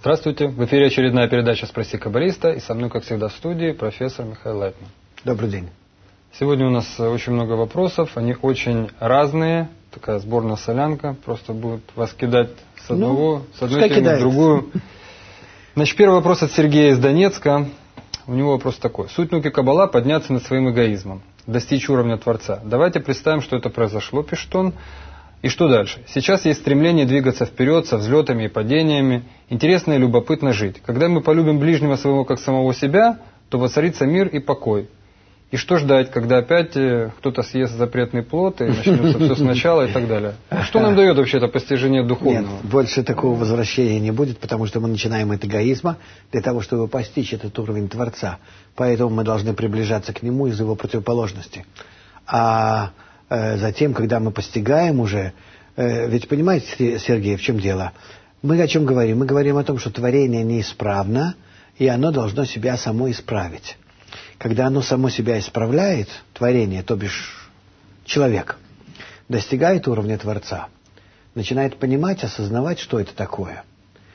Здравствуйте. В эфире очередная передача «Спроси каббалиста». И со мной, как всегда, в студии профессор Михаил Лайтман. Добрый день. Сегодня у нас очень много вопросов. Они очень разные. Такая сборная солянка. Просто будут вас кидать с одной темы в другую. Значит, первый вопрос от Сергея из Донецка. У него вопрос такой. Суть науки Каббала – подняться над своим эгоизмом, достичь уровня Творца. Давайте представим, что это произошло, пишет он. И что дальше? Сейчас есть стремление двигаться вперед со взлетами и падениями. Интересно и любопытно жить. Когда мы полюбим ближнего своего как самого себя, то воцарится мир и покой. И что ждать, когда опять кто-то съест запретный плод и начнется все сначала и так далее? Что нам дает вообще это постижение духовного? Нет, больше такого возвращения не будет, потому что мы начинаем от эгоизма для того, чтобы постичь этот уровень Творца. Поэтому мы должны приближаться к Нему из его противоположности. А затем, когда мы постигаем уже... Ведь понимаете, Сергей, в чем дело? Мы о чем говорим? Мы говорим о том, что творение неисправно, и оно должно себя само исправить. Когда оно само себя исправляет, творение, то бишь человек, достигает уровня Творца, начинает понимать, осознавать, что это такое,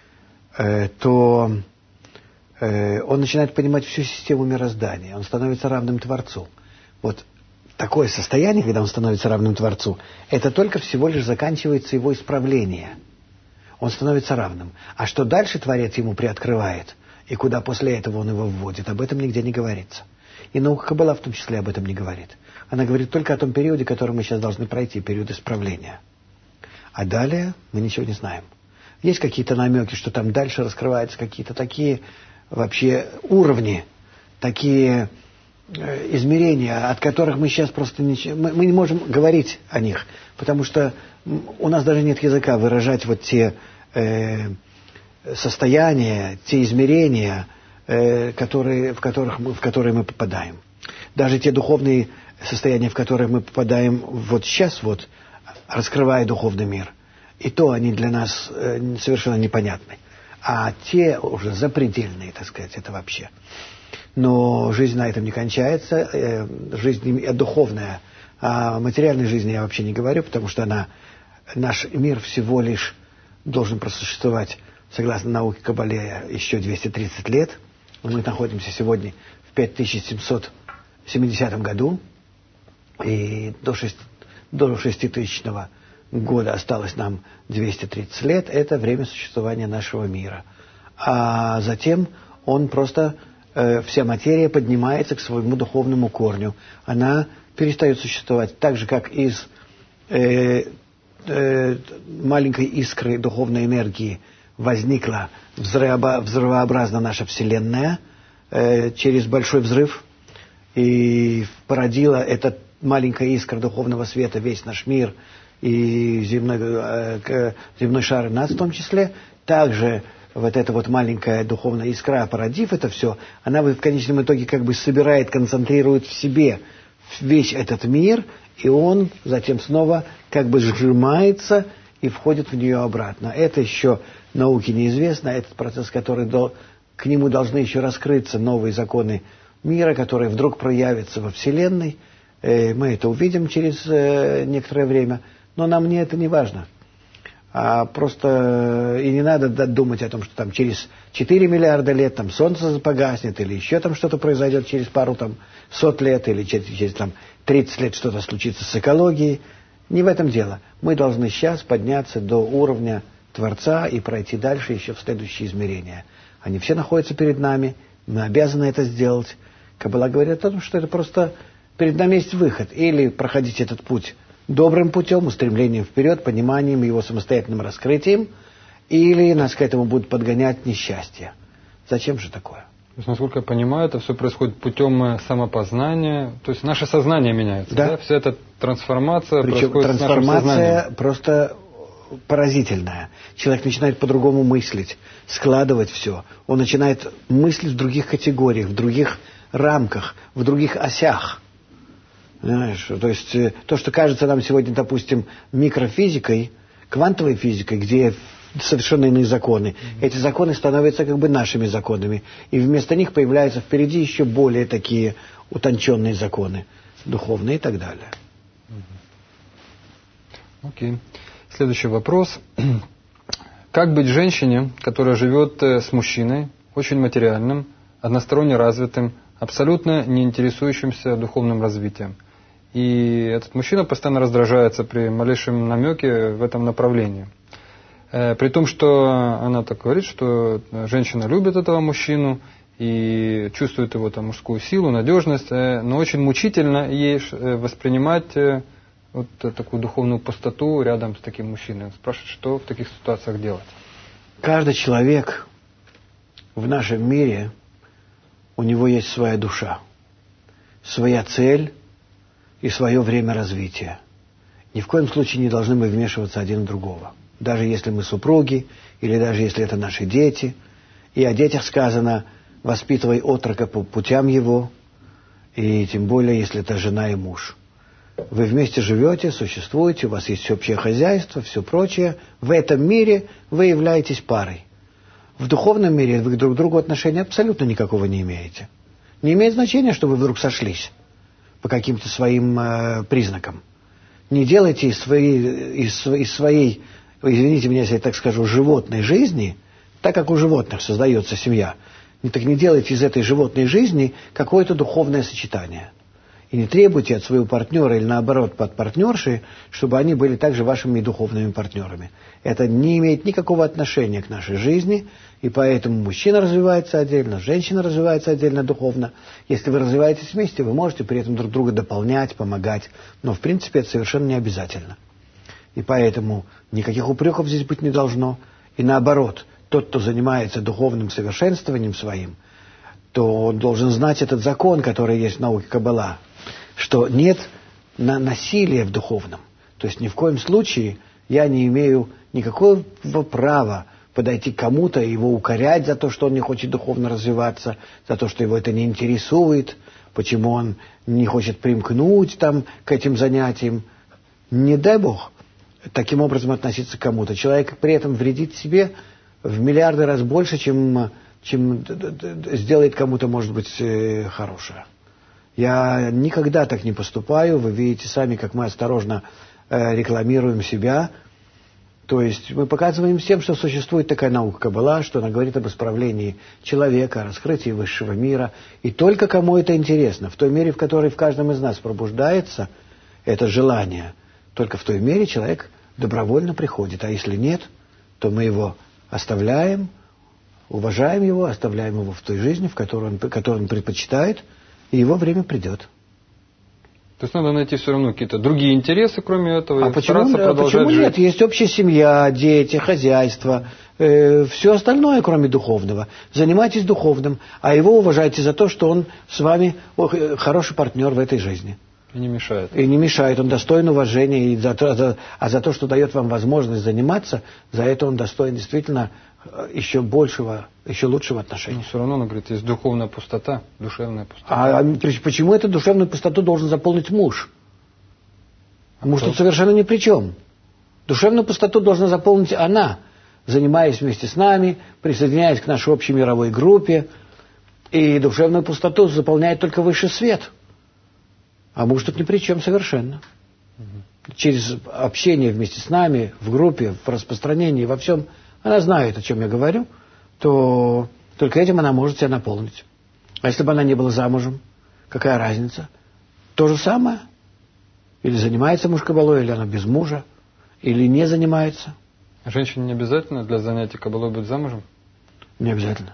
то он начинает понимать всю систему мироздания, он становится равным Творцу. Вот такое состояние, когда он становится равным Творцу, это только всего лишь заканчивается его исправление. Он становится равным. А что дальше Творец ему приоткрывает, и куда после этого он его вводит, об этом нигде не говорится. И наука Каббала в том числе об этом не говорит. Она говорит только о том периоде, который мы сейчас должны пройти, период исправления. А далее мы ничего не знаем. Есть какие-то намеки, что там дальше раскрываются какие-то такие вообще уровни, такие измерения, от которых мы сейчас просто ничего... Мы не можем говорить о них, потому что у нас даже нет языка выражать вот те состояния, те измерения, в которые мы попадаем. Даже те духовные состояния, в которые мы попадаем вот сейчас, вот, раскрывая духовный мир, и то они для нас совершенно непонятны. А те уже запредельные, так сказать, это вообще. Но жизнь на этом не кончается, жизнь духовная. О материальной жизни я вообще не говорю, потому что наш мир всего лишь должен просуществовать, согласно науке Каббале, еще 230 лет. Мы находимся сегодня в 5770 году, и до 6000 года осталось нам 230 лет. Это время существования нашего мира. А затем он просто, вся материя поднимается к своему духовному корню. Она перестает существовать так же, как из маленькой искры духовной энергии возникла взрывообразно наша Вселенная через большой взрыв и породила эта маленькая искра духовного света весь наш мир и земной шар и нас в том числе. Также вот эта вот маленькая духовная искра, породив это все, она в конечном итоге как бы собирает, концентрирует в себе весь этот мир, и он затем снова как бы сжимается и входит в нее обратно. Это еще науке неизвестно, этот процесс, который к нему должны еще раскрыться новые законы мира, которые вдруг проявятся во Вселенной. Мы это увидим через некоторое время, но нам это не важно. А просто и не надо думать о том, что там через 4 миллиарда лет там Солнце погаснет, или еще там что-то произойдет через пару там сот лет, или через там 30 лет что-то случится с экологией. Не в этом дело. Мы должны сейчас подняться до уровня Творца и пройти дальше еще в следующие измерения. Они все находятся перед нами, мы обязаны это сделать. Каббала говорит о том, что это просто перед нами есть выход. Или проходить этот путь добрым путем, устремлением вперед, пониманием, его самостоятельным раскрытием, или нас к этому будут подгонять несчастье. Зачем же такое? То есть, насколько я понимаю, это все происходит путем самопознания. То есть наше сознание меняется. Да? Вся эта трансформация происходит с нашим сознанием. Трансформация просто поразительная. Человек начинает по-другому мыслить, складывать все. Он начинает мыслить в других категориях, в других рамках, в других осях. Понимаешь? То есть то, что кажется нам сегодня, допустим, микрофизикой, квантовой физикой, где совершенно иные законы, эти законы становятся как бы нашими законами. И вместо них появляются впереди еще более такие утонченные законы, духовные и так далее. Окей. Следующий вопрос. Как быть женщине, которая живет с мужчиной, очень материальным, односторонне развитым, абсолютно не интересующимся духовным развитием? И этот мужчина постоянно раздражается при малейшем намеке в этом направлении. При том, что она так говорит, что женщина любит этого мужчину и чувствует его там мужскую силу, надежность, но очень мучительно ей воспринимать вот такую духовную пустоту рядом с таким мужчиной. Он спрашивает, что в таких ситуациях делать. Каждый человек в нашем мире, у него есть своя душа, своя цель и свое время развития. Ни в коем случае не должны мы вмешиваться один в другого. Даже если мы супруги, или даже если это наши дети. И о детях сказано: воспитывай отрока по путям его, и тем более, если это жена и муж. Вы вместе живете, существуете, у вас есть общее хозяйство, все прочее. В этом мире вы являетесь парой. В духовном мире вы друг к другу отношения абсолютно никакого не имеете. Не имеет значения, что вы вдруг сошлись по каким-то своим признакам. Не делайте из своей, извините меня, если я так скажу, животной жизни, так как у животных создается семья, так не делайте из этой животной жизни какое-то духовное сочетание. И не требуйте от своего партнера или наоборот от партнерши, чтобы они были также вашими духовными партнерами. Это не имеет никакого отношения к нашей жизни, и поэтому мужчина развивается отдельно, женщина развивается отдельно духовно. Если вы развиваетесь вместе, вы можете при этом друг друга дополнять, помогать, но в принципе это совершенно не обязательно. И поэтому никаких упреков здесь быть не должно. И наоборот, тот, кто занимается духовным совершенствованием своим, то он должен знать этот закон, который есть в науке Каббала, что нет насилия в духовном. То есть ни в коем случае я не имею никакого права подойти к кому-то и его укорять за то, что он не хочет духовно развиваться, за то, что его это не интересует, почему он не хочет примкнуть там, к этим занятиям. Не дай Бог таким образом относиться к кому-то. Человек при этом вредит себе в миллиарды раз больше, чем сделает кому-то, может быть, хорошее. Я никогда так не поступаю. Вы видите сами, как мы осторожно рекламируем себя. То есть мы показываем всем, что существует такая наука Каббала, что она говорит об исправлении человека, о раскрытии высшего мира. И только кому это интересно, в той мере, в которой в каждом из нас пробуждается это желание, только в той мере человек добровольно приходит. А если нет, то мы его оставляем, уважаем его, оставляем его в той жизни, которую он предпочитает, и его время придет. То есть надо найти все равно какие-то другие интересы, кроме этого, и почему нет? жить. Есть общая семья, дети, хозяйство, все остальное, кроме духовного. Занимайтесь духовным, а его уважайте за то, что он с вами хороший партнер в этой жизни. И не мешает. И не мешает, он достоин уважения, а за то, что дает вам возможность заниматься, за это он достоин действительно еще большего, еще лучшего отношения. Но все равно, он говорит, есть духовная пустота, душевная пустота. А почему эту душевную пустоту должен заполнить муж? Муж тут совершенно ни при чем. Душевную пустоту должна заполнить она, занимаясь вместе с нами, присоединяясь к нашей общей мировой группе. И душевную пустоту заполняет только высший свет. А муж тут ни при чем совершенно. Через общение вместе с нами, в группе, в распространении, во всем, она знает, о чем я говорю, то только этим она может себя наполнить. А если бы она не была замужем, какая разница? То же самое. Или занимается муж Каббалой, или она без мужа, или не занимается. А женщине не обязательно для занятий Каббалой быть замужем? Не обязательно.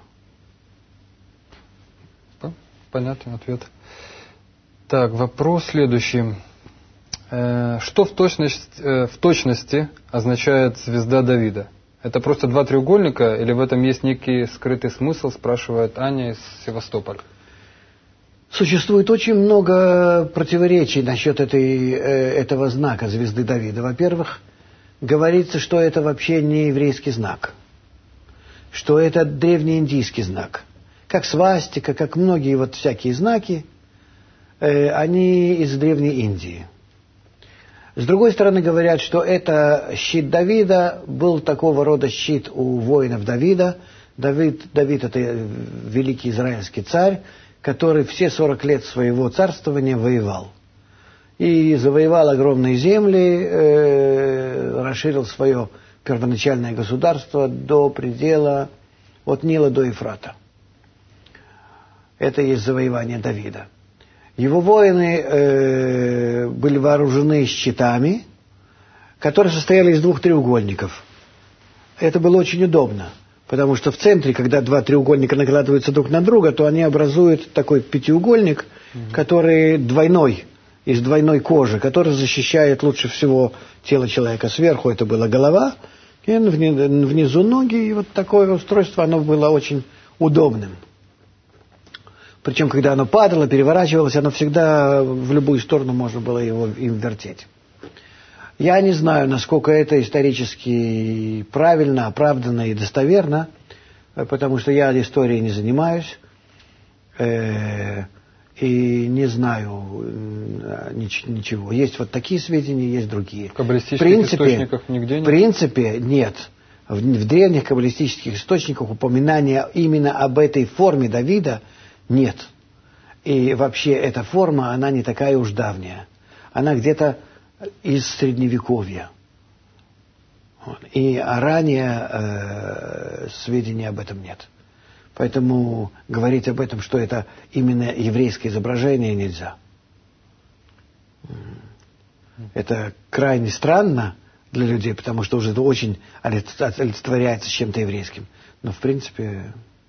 Понятный ответ. Так, вопрос следующий. Что в точности означает звезда Давида? Это просто два треугольника, или в этом есть некий скрытый смысл, спрашивает Аня из Севастополя. Существует очень много противоречий насчет этого знака звезды Давида. Во-первых, говорится, что это вообще не еврейский знак, что это древнеиндийский знак. Как свастика, как многие вот всякие знаки, они из Древней Индии. С другой стороны, говорят, что это щит Давида, был такого рода щит у воинов Давида. Давид – это великий израильский царь, который все 40 лет своего царствования воевал. И завоевал огромные земли, расширил свое первоначальное государство до предела, от Нила до Ефрата. Это и есть завоевание Давида. Его воины были вооружены щитами, которые состояли из 2 треугольников. Это было очень удобно, потому что в центре, когда 2 треугольника накладываются друг на друга, то они образуют такой пятиугольник, который двойной, из двойной кожи, который защищает лучше всего тело человека. Сверху это была голова, и внизу ноги, и вот такое устройство, оно было очень удобным. Причем, когда оно падало, переворачивалось, оно всегда в любую сторону можно было им вертеть. Я не знаю, насколько это исторически правильно, оправданно и достоверно, потому что я историей не занимаюсь и не знаю ничего. Есть вот такие сведения, есть другие. В каббалистических источниках нигде нет? В принципе, нет. В древних каббалистических источниках упоминания именно об этой форме Давида нет. И вообще эта форма, она не такая уж давняя. Она где-то из Средневековья. И ранее сведений об этом нет. Поэтому говорить об этом, что это именно еврейское изображение, нельзя. Это крайне странно для людей, потому что уже это очень олицетворяется чем-то еврейским. Но в принципе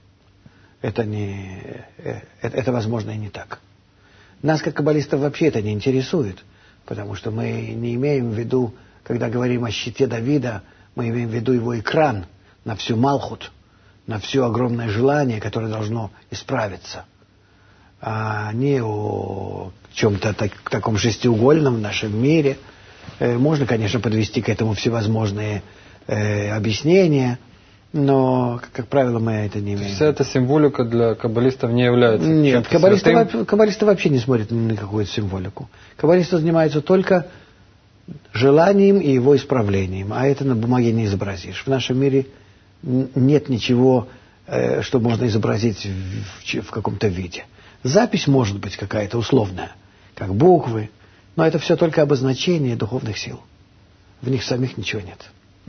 это возможно и не так. Нас, как каббалистов, вообще это не интересует, потому что мы не имеем в виду, когда говорим о щите Давида, мы имеем в виду его экран на всю Малхут, на все огромное желание, которое должно исправиться, а не о чем-то таком шестиугольном в нашем мире. Можно, конечно, подвести к этому всевозможные объяснения, но, как правило, мы это не имеем. Вся эта символика для каббалистов не является Нет, каббалисты вообще не смотрят на какую-то символику. Каббалисты занимаются только желанием и его исправлением, а это на бумаге не изобразишь. В нашем мире нет ничего, что можно изобразить в каком-то виде. Запись может быть какая-то условная, как буквы, но это все только обозначение духовных сил. В них самих ничего нет.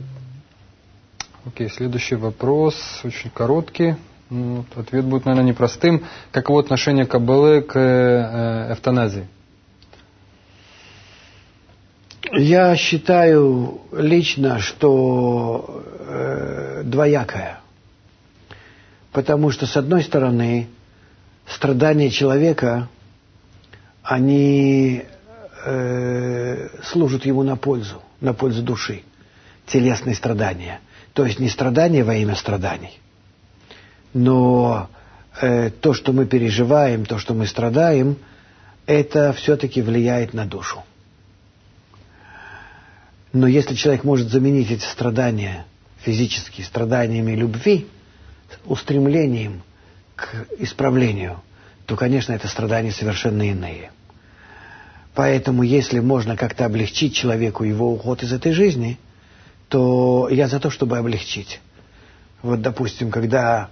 Окей, следующий вопрос, очень короткий. Ответ будет, наверное, непростым. Каково отношение Каббалы к эвтаназии? Я считаю лично, что двоякое. Потому что, с одной стороны, страдания человека, они служат ему на пользу души, телесные страдания. То есть не страдания во имя страданий, но то, что мы переживаем, то, что мы страдаем, это все-таки влияет на душу. Но если человек может заменить эти страдания, физические страданиями любви, устремлением к исправлению, то, конечно, это страдания совершенно иные. Поэтому, если можно как-то облегчить человеку его уход из этой жизни, то я за то, чтобы облегчить. Вот, допустим, когда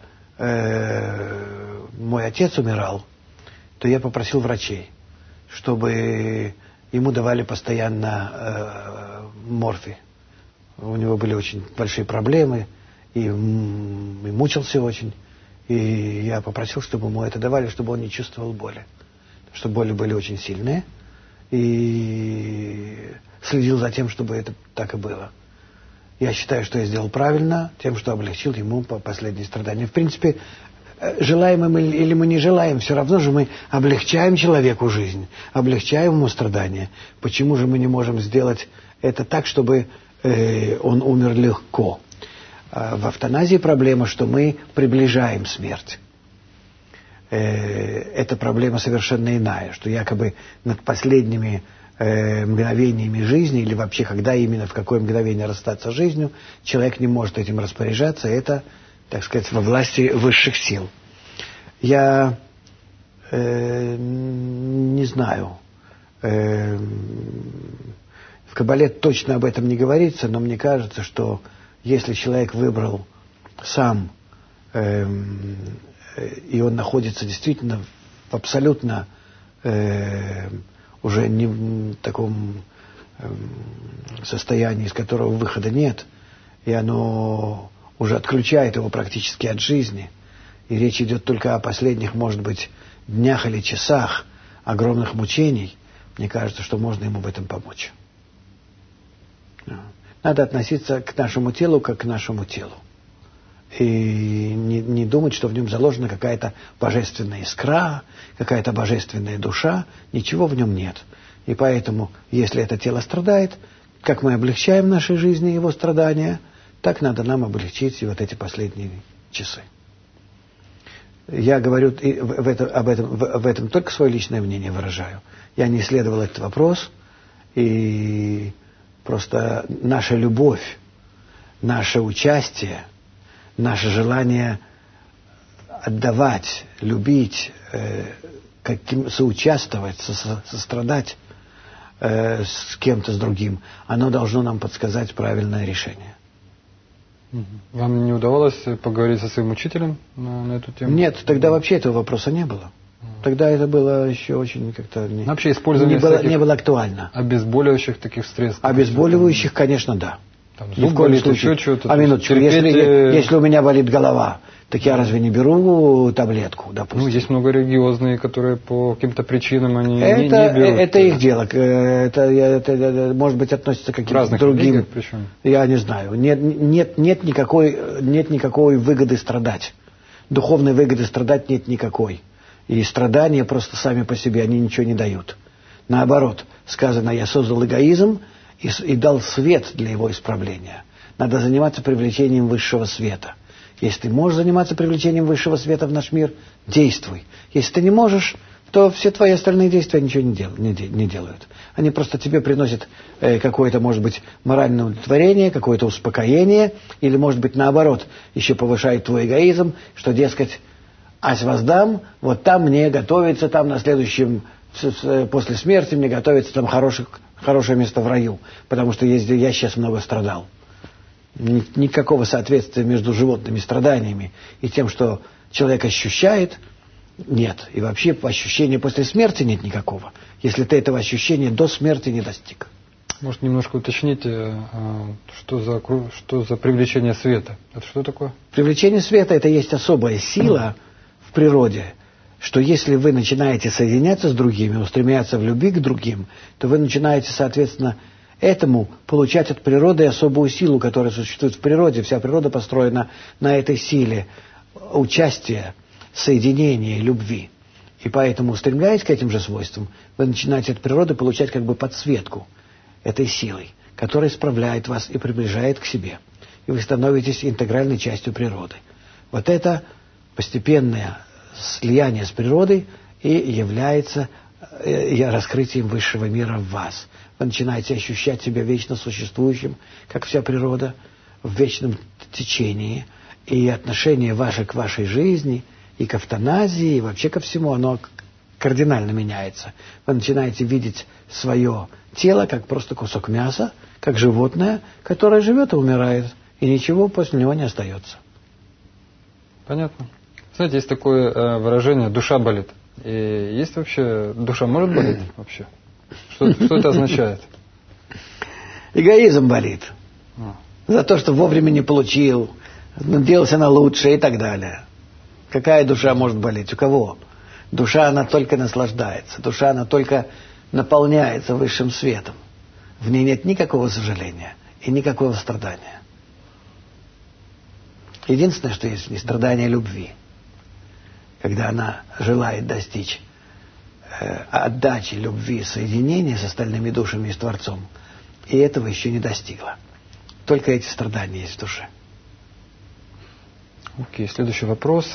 мой отец умирал, то я попросил врачей, чтобы ему давали постоянно морфий. У него были очень большие проблемы, и мучился очень. И я попросил, чтобы ему это давали, чтобы он не чувствовал боли. Потому что боли были очень сильные. И следил за тем, чтобы это так и было. Я считаю, что я сделал правильно тем, что облегчил ему последние страдания. В принципе, желаем мы или мы не желаем, все равно же мы облегчаем человеку жизнь, облегчаем ему страдания. Почему же мы не можем сделать это так, чтобы он умер легко? В эвтаназии проблема, что мы приближаем смерть. Эта проблема совершенно иная, что якобы над последними мгновениями жизни, или вообще когда именно, в какое мгновение расстаться с жизнью, человек не может этим распоряжаться, это, так сказать, во власти высших сил. Я не знаю, в Каббале точно об этом не говорится, но мне кажется, что если человек выбрал сам, и он находится действительно в абсолютно уже не в таком состоянии, из которого выхода нет, и оно уже отключает его практически от жизни, и речь идет только о последних, может быть, днях или часах огромных мучений, мне кажется, что можно ему в этом помочь. Надо относиться к нашему телу как к нашему телу. И не думать, что в нем заложена какая-то божественная искра, какая-то божественная душа. Ничего в нем нет. И поэтому, если это тело страдает, как мы облегчаем в нашей жизни его страдания, так надо нам облегчить и вот эти последние часы. Я говорю об этом только свое личное мнение выражаю. Я не исследовал этот вопрос, и просто наша любовь, наше участие, наше желание отдавать, любить, соучаствовать, сострадать с кем-то, с другим, оно должно нам подсказать правильное решение. Вам не удавалось поговорить со своим учителем на эту тему? Нет, тогда вообще этого вопроса не было. Тогда это было еще очень как-то вообще использование не было актуально. Обезболивающих таких средств? Обезболивающих, конечно, да. Там зуб болит, еще что-то. А минуточку, если у меня болит голова, так я разве не беру таблетку, допустим? Ну, есть много религиозные, которые по каким-то причинам они не берут. Это их дело. Это может быть, относится к каким-то другим. Причем? Я не знаю. Нет никакой выгоды страдать. Духовной выгоды страдать нет никакой. И страдания просто сами по себе, они ничего не дают. Наоборот, сказано, я создал эгоизм и дал свет для его исправления. Надо заниматься привлечением высшего света. Если ты можешь заниматься привлечением высшего света в наш мир, действуй. Если ты не можешь, то все твои остальные действия ничего не делают. Они просто тебе приносят какое-то, может быть, моральное удовлетворение, какое-то успокоение, или, может быть, наоборот, еще повышает твой эгоизм, что, дескать, ась воздам, вот там мне готовится, там на следующем, после смерти мне готовится там хорошее место в раю, потому что я сейчас много страдал. Никакого соответствия между животными страданиями и тем, что человек ощущает, нет. И вообще ощущения после смерти нет никакого, если ты этого ощущения до смерти не достиг. Может, немножко уточните, что за привлечение света? Это что такое? Привлечение света – это есть особая сила в природе, что если вы начинаете соединяться с другими, устремляться в любви к другим, то вы начинаете, соответственно, этому получать от природы особую силу, которая существует в природе. Вся природа построена на этой силе участия, соединения, любви. И поэтому, устремляясь к этим же свойствам, вы начинаете от природы получать как бы подсветку этой силой, которая исправляет вас и приближает к себе. И вы становитесь интегральной частью природы. Вот это постепенное слияние с природой и является раскрытием высшего мира в вас. Вы начинаете ощущать себя вечно существующим, как вся природа, в вечном течении. И отношение ваше к вашей жизни, и к эвтаназии, и вообще ко всему, оно кардинально меняется. Вы начинаете видеть свое тело как просто кусок мяса, как животное, которое живет и умирает, и ничего после него не остается. Понятно. Знаете, есть такое выражение «душа болит». И есть вообще... Душа может болеть вообще? Что это означает? Эгоизм болит. За то, что вовремя не получил, надеялся на лучшее и так далее. Какая душа может болеть? У кого? Душа, она только наслаждается. Душа, она только наполняется высшим светом. В ней нет никакого сожаления и никакого страдания. Единственное, что есть в ней, страдание любви. Когда она желает достичь отдачи, любви, соединения с остальными душами и с Творцом, и этого еще не достигла. Только эти страдания есть в душе. Окей, следующий вопрос.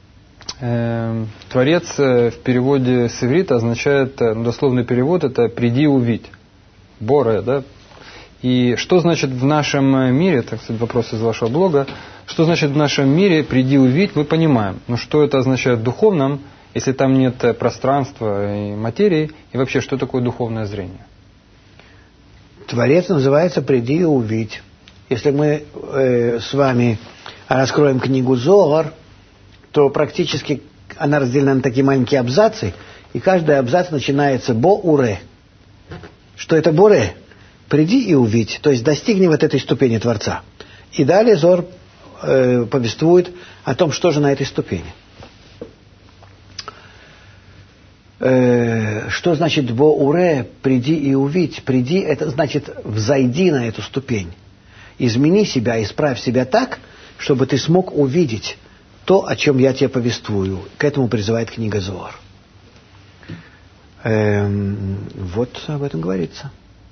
Творец в переводе с иврита означает, дословный перевод, это «приди увидь». Боре, да? И что значит в нашем мире, так сказать, вопрос из вашего блога, что значит в нашем мире «приди увидь», мы понимаем. Но что это означает в духовном, если там нет пространства и материи, и вообще, что такое духовное зрение? Творец называется «приди увидь». Если мы с вами раскроем книгу Зоар, то практически она разделена на такие маленькие абзацы, и каждый абзац начинается «бо-уре». Что это «боре»? Приди и увидь, то есть достигни вот этой ступени Творца. И далее Зоар повествует о том, что же на этой ступени. Что значит «бо-уре» – «приди и увидь». «Приди» – это значит «взойди на эту ступень». Измени себя, исправь себя так, чтобы ты смог увидеть то, о чем я тебе повествую. К этому призывает книга Зоар. Вот об этом говорится.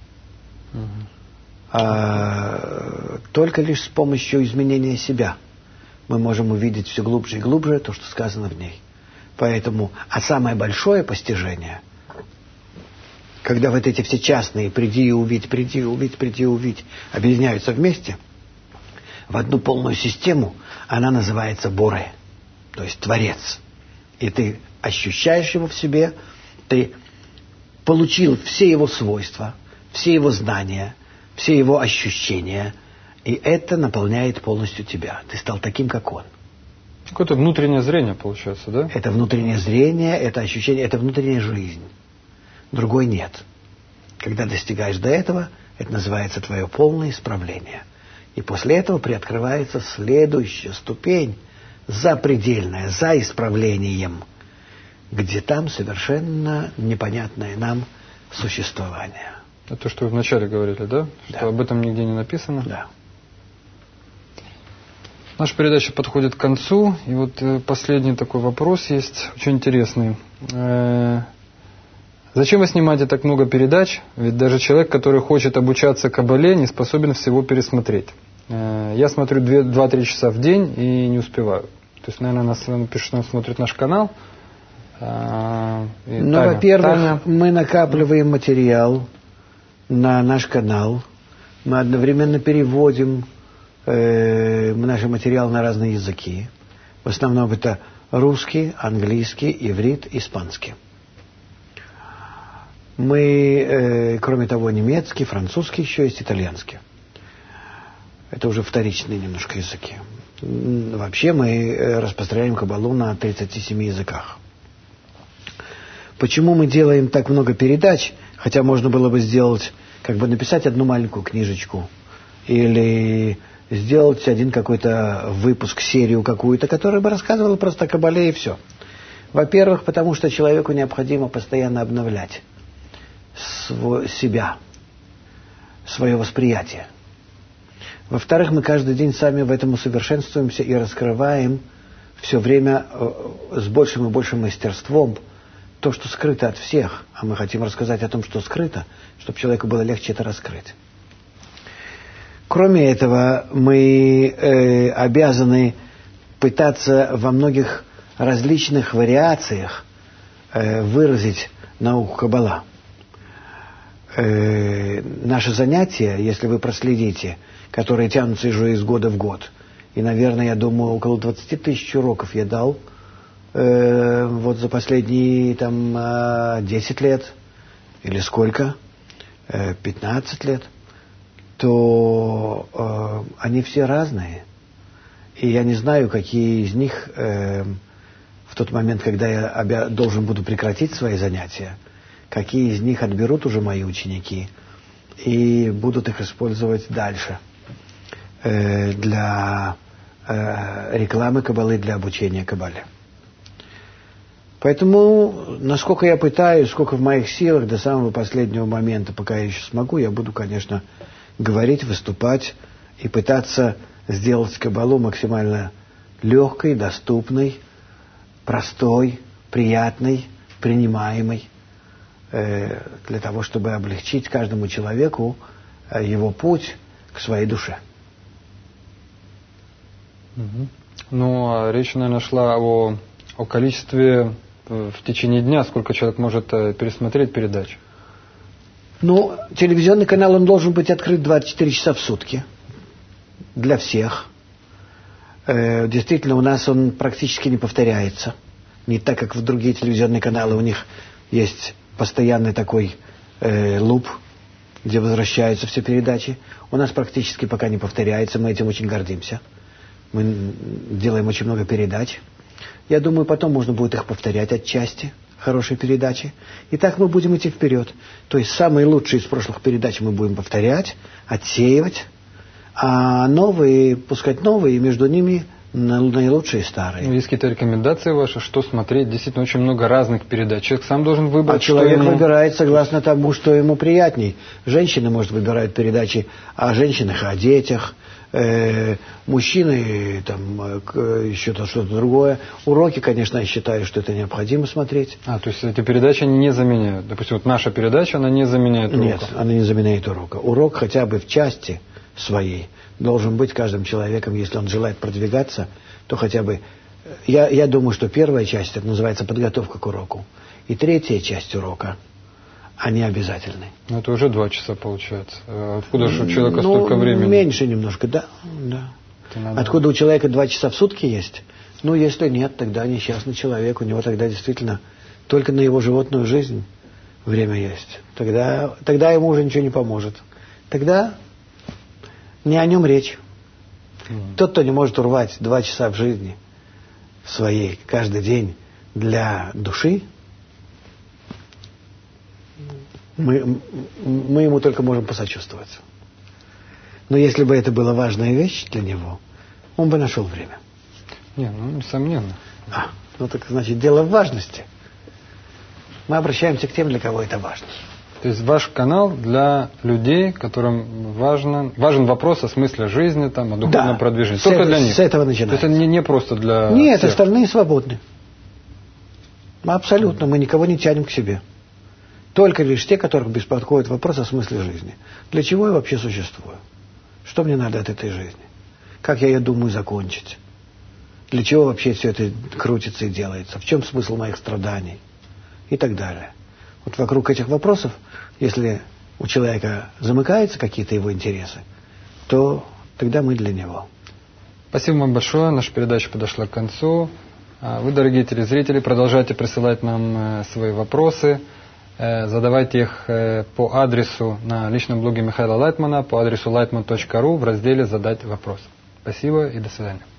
Только лишь с помощью изменения себя мы можем увидеть все глубже и глубже то, что сказано в ней. Поэтому, самое большое постижение, когда вот эти все частные «приди и увидь», «приди и увидь», «приди и увидь» объединяются вместе в одну полную систему, она называется Боре, то есть Творец. И ты ощущаешь его в себе, ты получил все его свойства, все его знания, все его ощущения, и это наполняет полностью тебя. Ты стал таким, как он. Какое-то внутреннее зрение получается, да? Это внутреннее зрение, это ощущение, это внутренняя жизнь. Другой нет. Когда достигаешь до этого, это называется твое полное исправление. И после этого приоткрывается следующая ступень, запредельная, за исправлением, где там совершенно непонятное нам существование. Это то, что вы вначале говорили, да? Да. Что об этом нигде не написано? Да. Наша передача подходит к концу, и вот последний такой вопрос есть, очень интересный. Зачем вы снимаете так много передач? Ведь даже человек, который хочет обучаться Кабале, не способен всего пересмотреть. Я смотрю 2-3 часа в день и не успеваю. То есть, наверное, нас пишет, он смотрит наш канал. Во-первых, мы накапливаем материал на наш канал. Мы одновременно переводим наш материал на разные языки. В основном это русский, английский, иврит, испанский. Мы, кроме того, немецкий, французский еще есть, итальянский. Это уже вторичные немножко языки. Вообще мы распространяем Кабалу на 37 языках. Почему мы делаем так много передач, хотя можно было бы сделать, написать одну маленькую книжечку или сделать один какой-то выпуск, серию какую-то, которая бы рассказывала просто о Кабале и все. Во-первых, потому что человеку необходимо постоянно обновлять себя, свое восприятие. Во-вторых, мы каждый день сами в этом усовершенствуемся и раскрываем все время с большим и большим мастерством то, что скрыто от всех. А мы хотим рассказать о том, что скрыто, чтобы человеку было легче это раскрыть. Кроме этого, мы обязаны пытаться во многих различных вариациях выразить науку Каббала. Наши занятия, если вы проследите, которые тянутся уже из года в год, и, наверное, я думаю, около 20 тысяч уроков я дал вот за последние 10 лет, или сколько, 15 лет, то они все разные. И я не знаю, какие из них в тот момент, когда я должен буду прекратить свои занятия, какие из них отберут уже мои ученики и будут их использовать дальше для рекламы Каббалы, для обучения Каббале. Поэтому, насколько я пытаюсь, сколько в моих силах, до самого последнего момента, пока я еще смогу, я буду, конечно, говорить, выступать и пытаться сделать Каббалу максимально легкой, доступной, простой, приятной, принимаемой, для того, чтобы облегчить каждому человеку его путь к своей душе. Ну, речь, наверное, шла о количестве в течение дня, сколько человек может пересмотреть передач. Ну, телевизионный канал, он должен быть открыт 24 часа в сутки для всех. Действительно, у нас он практически не повторяется. Не так, как в другие телевизионные каналы. У них есть постоянный такой луп, где возвращаются все передачи. У нас практически пока не повторяется. Мы этим очень гордимся. Мы делаем очень много передач. Я думаю, потом можно будет их повторять отчасти, хорошие передачи. И так мы будем идти вперед. То есть самые лучшие из прошлых передач мы будем повторять, отсеивать, а новые, пускать новые, и между ними наилучшие старые. Есть какие-то рекомендации ваши, что смотреть? Действительно, очень много разных передач. Человек сам должен выбрать, а человек ему... выбирает согласно тому, что ему приятней. Женщины, может, выбирают передачи о женщинах, о детях. Мужчины, там, еще что-то другое. Уроки, конечно, я считаю, что это необходимо смотреть. То есть эти передачи они не заменяют? Допустим, вот наша передача, она не заменяет урока? Нет, она не заменяет урока. Урок хотя бы в части своей должен быть каждым человеком, если он желает продвигаться, то хотя бы... Я думаю, что первая часть, это называется подготовка к уроку. И третья часть урока, они обязательны. Это уже 2 часа получается. Откуда же у человека столько времени? Меньше немножко, да. Откуда у человека 2 часа в сутки есть? Если нет, тогда несчастный человек. У него тогда действительно только на его животную жизнь время есть. Тогда ему уже ничего не поможет. Тогда не о нем речь. Тот, кто не может урвать 2 часа в жизни своей каждый день для души, мы ему только можем посочувствовать. Но если бы это была важная вещь для него, он бы нашел время. Несомненно. Так значит, дело в важности. Мы обращаемся к тем, для кого это важно. То есть ваш канал для людей, которым важен вопрос о смысле жизни, о духовном продвижении. Только для них. С этого начинается. То есть это не просто для Нет, всех. остальные свободны. Абсолютно. Мы никого не тянем к себе. Только лишь те, которых беспокоит вопрос о смысле жизни. Для чего я вообще существую? Что мне надо от этой жизни? Как я ее думаю закончить? Для чего вообще все это крутится и делается? В чем смысл моих страданий? И так далее. Вот вокруг этих вопросов, если у человека замыкаются какие-то его интересы, то тогда мы для него. Спасибо вам большое. Наша передача подошла к концу. Вы, дорогие телезрители, продолжайте присылать нам свои вопросы. Задавайте их по адресу на личном блоге Михаила Лайтмана, по адресу lightman.ru в разделе «Задать вопрос». Спасибо и до свидания.